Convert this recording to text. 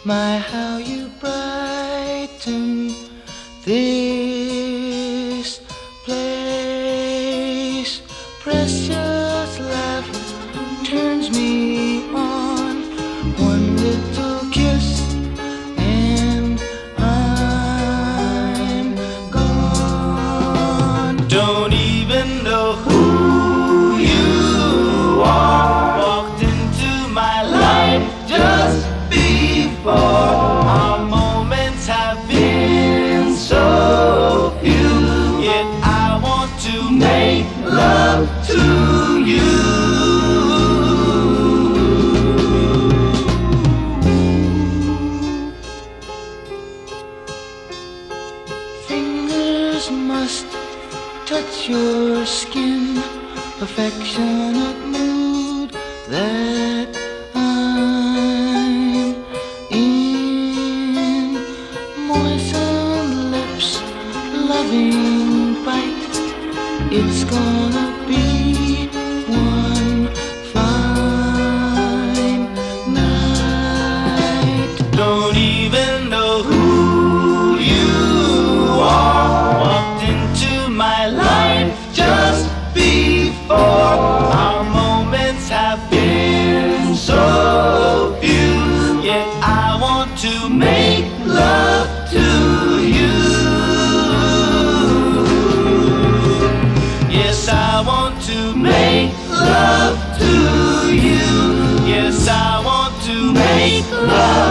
My, how you brighten this place. Precious laugh turns me on. One little kiss and I'm gone. Don't even know who you are. Walked into my life just before. Our moments have been so few, yet I want to make love to you. Fingers must touch your skin, affectionate mood that I'm in. Moistened lips, loving bite. It's gonna be one fine night. Don't even know who you are. Walked into my life just before. Our moments have been so few, yet I want to make love to you. Yes, I want to make love to you. Yes, I want to make love